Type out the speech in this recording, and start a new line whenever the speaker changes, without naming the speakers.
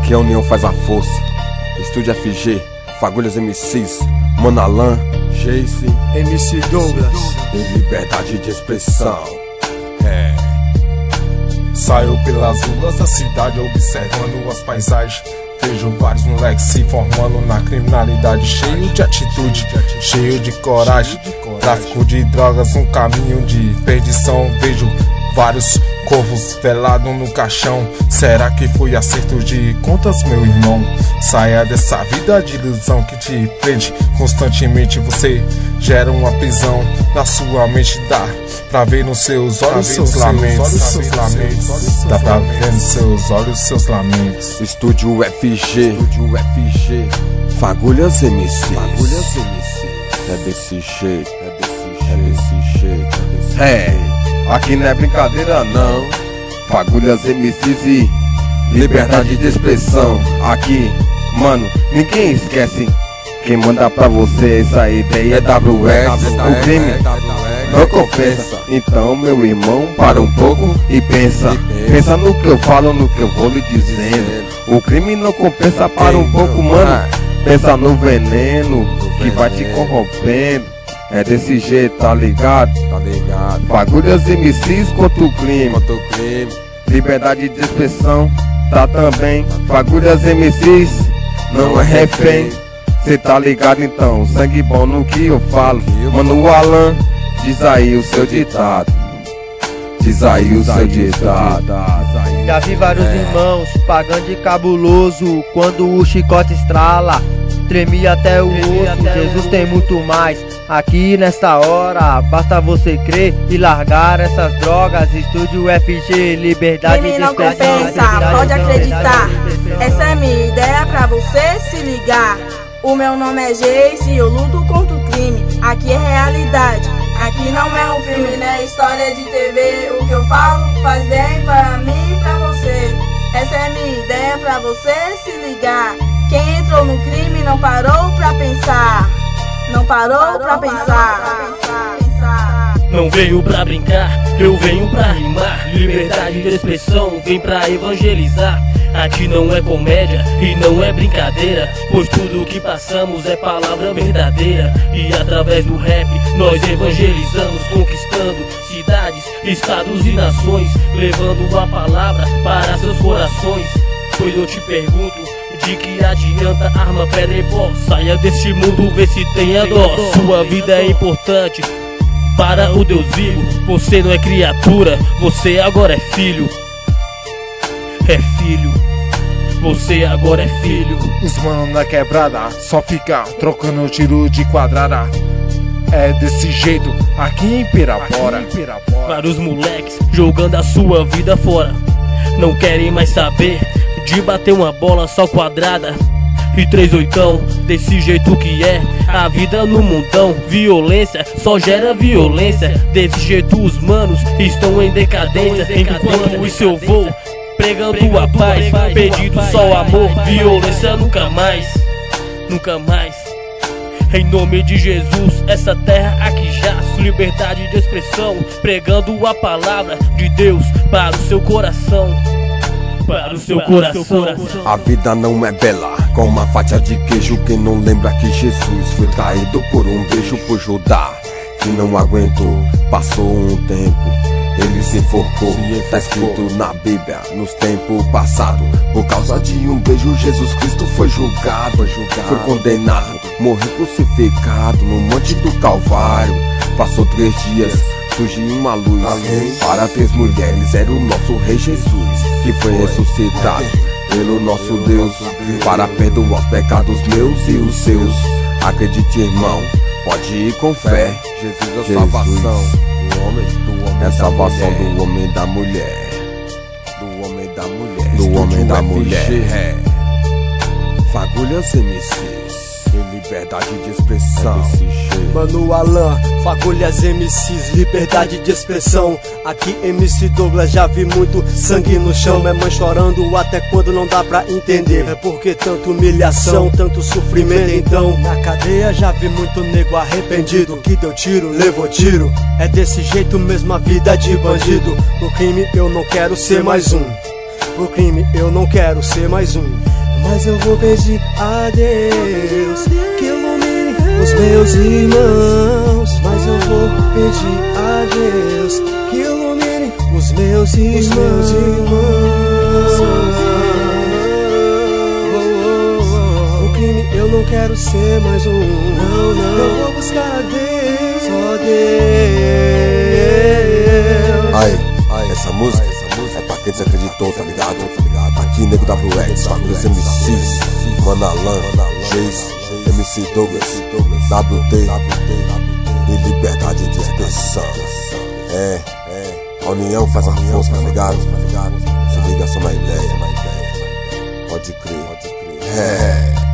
Aqui a união faz a força. Estúdio FG, Fagulhas MCs, Mano Alan, Jace,
MC Douglas.
e liberdade de expressão.
Saio pelas ruas da cidade observando as paisagens. Vejo vários moleques se formando na criminalidade, cheio de atitude, cheio de coragem. Tráfico de drogas, um caminho de perdição. Vejo vários corvos velados no caixão. Será que foi acerto de contas, meu irmão? Saia dessa vida de ilusão que te prende constantemente. Você gera uma prisão na sua mente. Dá pra ver nos seus olhos seus lamentos. Dá pra ver nos seus olhos seus lamentos.
Estúdio FG, Fagulhas MC. É desse jeito, aqui não é brincadeira não. Fagulhas MCs e liberdade de expressão. Aqui, mano, ninguém esquece. Quem manda pra você essa ideia é WS. O crime não compensa. Então, meu irmão, para um pouco e pensa. Pensa no que eu falo, no que eu vou lhe dizendo. O crime não compensa, para um pouco, mano. Pensa no veneno que vai te corrompendo. É desse jeito, tá ligado? Fagulhas MCs contra o crime. Liberdade de expressão, tá também. Fagulhas MCs, não é refém. Cê tá ligado então, sangue bom no que eu falo. Mano Alan, diz aí o seu ditado.
Já vi vários irmãos pagando de cabuloso. Quando o chicote estrala, tremia até o osso. Jesus tem muito mais aqui nesta hora. Basta você crer e largar essas drogas. Estúdio FG, liberdade de expressão.
Crime não compensa, pode acreditar. Essa é minha ideia pra você se ligar. O meu nome é Jace e eu luto contra o crime. Aqui é realidade, aqui não é um filme, né? História de TV. O que eu falo faz bem pra mim e pra você. Essa é minha ideia pra você se ligar. Quem entrou no crime não parou pra pensar. Não parou pra pensar.
Não veio pra brincar, eu venho pra rimar. Liberdade de expressão, vem pra evangelizar. Aqui não é comédia e não é brincadeira, pois tudo que passamos é palavra verdadeira. E através do rap nós evangelizamos, conquistando cidades, estados e nações, levando a palavra para seus corações. Pois eu te pergunto, de que adianta arma, pedra e pó? Saia deste mundo, vê se tenha dó. Sua vida é importante para o Deus vivo. Você não é criatura, você agora é filho. É filho, você agora é filho.
Os mano na quebrada só fica trocando tiro de quadrada. É desse jeito aqui em Pirapora.
Vários moleques jogando a sua vida fora. Não querem mais saber de bater uma bola só quadrada. E 38, desse jeito que é a vida no mundão. Violência só gera violência. Desse jeito os manos estão em decadência. Enquanto isso eu vou pregando a paz, pedindo só amor. Violência nunca mais, nunca mais. Em nome de Jesus, essa terra aqui jaz. Liberdade de expressão, pregando a palavra de Deus para o seu coração. Para o seu coração.
A vida não é bela, com uma fatia de queijo. Quem não lembra que Jesus foi traído por um beijo por Judá, que não aguentou, passou um tempo, ele se enforcou. Tá escrito na Bíblia, nos tempos passados. Por causa de um beijo, Jesus Cristo foi julgado, foi condenado, morreu crucificado no monte do Calvário. Passou 3 dias, surgiu uma luz para 3 mulheres. Era o nosso Rei Jesus, que foi ressuscitado pelo nosso Deus, para perdoar os pecados meus e os seus. Acredite, irmão, pode ir com fé. Jesus é a salvação do homem, é a salvação do homem e da mulher. Do homem e da mulher. Fagulhas MCs, liberdade de expressão.
Mano Alan, Fagulhas MCs, liberdade de expressão. Aqui MC Douglas, já vi muito sangue no chão. É mãe chorando até quando não dá pra entender. É porque tanta humilhação, tanto sofrimento. Então na cadeia já vi muito nego arrependido, que deu tiro, levou tiro. É desse jeito mesmo a vida de bandido. No crime eu não quero ser mais um. Pro crime eu não quero ser mais um. mas eu vou pedir a Deus que ilumine os meus irmãos. Mas eu vou pedir a Deus que ilumine os meus irmãos. O crime eu não quero ser mais um. Não, eu vou buscar a Deus, só Deus.
Aí, essa música é pra quem desacreditou, tá ligado? Aqui nego WX, Fagulhas MCs, Mano Alan, Geis, MC Douglas, WT e liberdade de expressão. A união faz a força, tá ligado? Se liga só na ideia, pode crer.